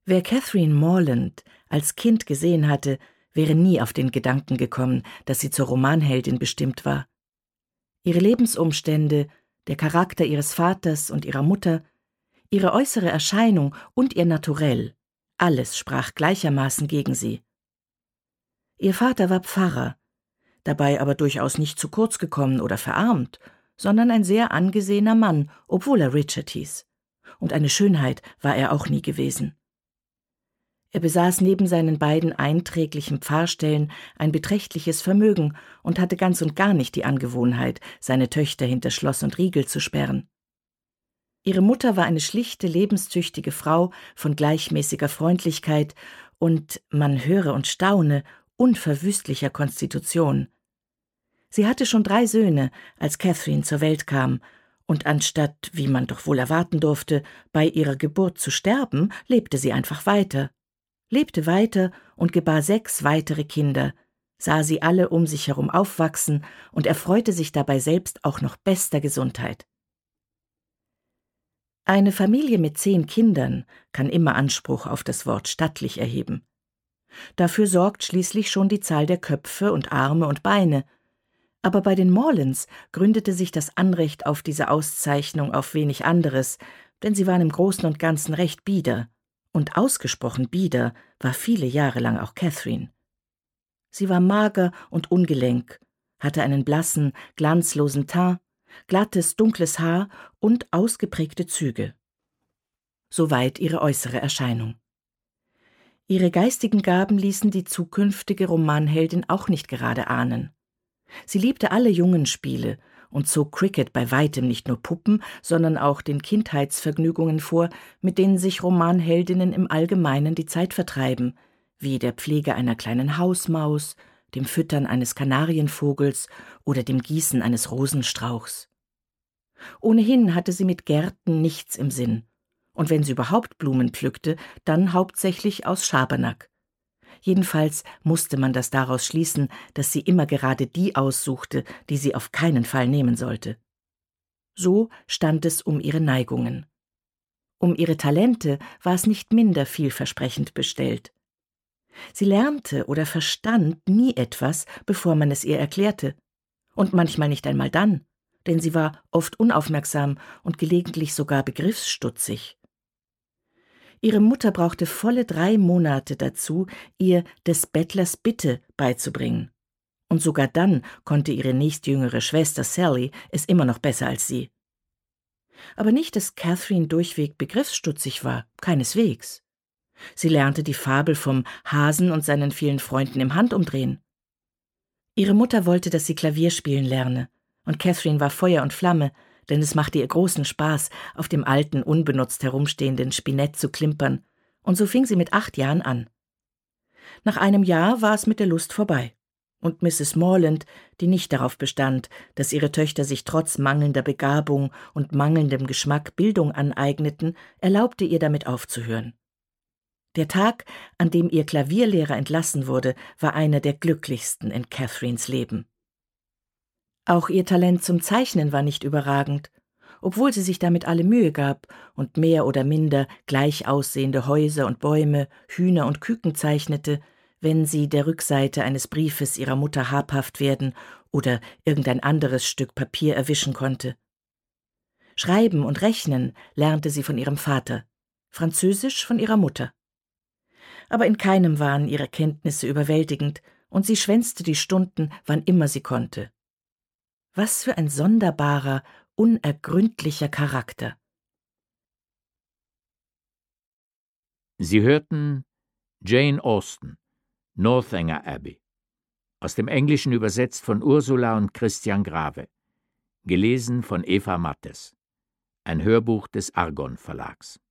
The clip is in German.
Wer Catherine Morland als Kind gesehen hatte, wäre nie auf den Gedanken gekommen, dass sie zur Romanheldin bestimmt war. Ihre Lebensumstände, der Charakter ihres Vaters und ihrer Mutter, ihre äußere Erscheinung und ihr Naturell, alles sprach gleichermaßen gegen sie. Ihr Vater war Pfarrer, dabei aber durchaus nicht zu kurz gekommen oder verarmt, sondern ein sehr angesehener Mann, obwohl er Richard hieß. Und eine Schönheit war er auch nie gewesen. Er besaß neben seinen beiden einträglichen Pfarrstellen ein beträchtliches Vermögen und hatte ganz und gar nicht die Angewohnheit, seine Töchter hinter Schloss und Riegel zu sperren. Ihre Mutter war eine schlichte, lebenstüchtige Frau von gleichmäßiger Freundlichkeit und, man höre und staune, unverwüstlicher Konstitution. Sie hatte schon 3 Söhne, als Catherine zur Welt kam, und anstatt, wie man doch wohl erwarten durfte, bei ihrer Geburt zu sterben, lebte sie einfach weiter und gebar 6 weitere Kinder, sah sie alle um sich herum aufwachsen und erfreute sich dabei selbst auch noch bester Gesundheit. Eine Familie mit 10 Kindern kann immer Anspruch auf das Wort stattlich erheben. Dafür sorgt schließlich schon die Zahl der Köpfe und Arme und Beine. Aber bei den Morlands gründete sich das Anrecht auf diese Auszeichnung auf wenig anderes, denn sie waren im Großen und Ganzen recht bieder. Und ausgesprochen bieder war viele Jahre lang auch Catherine. Sie war mager und ungelenk, hatte einen blassen, glanzlosen Teint, glattes, dunkles Haar und ausgeprägte Züge. Soweit ihre äußere Erscheinung. Ihre geistigen Gaben ließen die zukünftige Romanheldin auch nicht gerade ahnen. Sie liebte alle Jungenspiele und zog Cricket bei weitem nicht nur Puppen, sondern auch den Kindheitsvergnügungen vor, mit denen sich Romanheldinnen im Allgemeinen die Zeit vertreiben, wie der Pflege einer kleinen Hausmaus, dem Füttern eines Kanarienvogels oder dem Gießen eines Rosenstrauchs. Ohnehin hatte sie mit Gärten nichts im Sinn, und wenn sie überhaupt Blumen pflückte, dann hauptsächlich aus Schabernack. Jedenfalls musste man das daraus schließen, dass sie immer gerade die aussuchte, die sie auf keinen Fall nehmen sollte. So stand es um ihre Neigungen. Um ihre Talente war es nicht minder vielversprechend bestellt. Sie lernte oder verstand nie etwas, bevor man es ihr erklärte. Und manchmal nicht einmal dann, denn sie war oft unaufmerksam und gelegentlich sogar begriffsstutzig. Ihre Mutter brauchte volle 3 Monate dazu, ihr des Bettlers Bitte beizubringen. Und sogar dann konnte ihre nächstjüngere Schwester Sally es immer noch besser als sie. Aber nicht, dass Catherine durchweg begriffsstutzig war, keineswegs. Sie lernte die Fabel vom Hasen und seinen vielen Freunden im Handumdrehen. Ihre Mutter wollte, dass sie Klavier spielen lerne, und Catherine war Feuer und Flamme, denn es machte ihr großen Spaß, auf dem alten, unbenutzt herumstehenden Spinett zu klimpern, und so fing sie mit 8 Jahren an. Nach einem Jahr war es mit der Lust vorbei, und Mrs. Morland, die nicht darauf bestand, dass ihre Töchter sich trotz mangelnder Begabung und mangelndem Geschmack Bildung aneigneten, erlaubte ihr damit aufzuhören. Der Tag, an dem ihr Klavierlehrer entlassen wurde, war einer der glücklichsten in Catherines Leben. Auch ihr Talent zum Zeichnen war nicht überragend, obwohl sie sich damit alle Mühe gab und mehr oder minder gleich aussehende Häuser und Bäume, Hühner und Küken zeichnete, wenn sie der Rückseite eines Briefes ihrer Mutter habhaft werden oder irgendein anderes Stück Papier erwischen konnte. Schreiben und Rechnen lernte sie von ihrem Vater, Französisch von ihrer Mutter. Aber in keinem waren ihre Kenntnisse überwältigend, und sie schwänzte die Stunden, wann immer sie konnte. Was für ein sonderbarer, unergründlicher Charakter. Sie hörten Jane Austen, Northanger Abbey, aus dem Englischen übersetzt von Ursula und Christian Grave, gelesen von Eva Mattes, ein Hörbuch des Argon Verlags.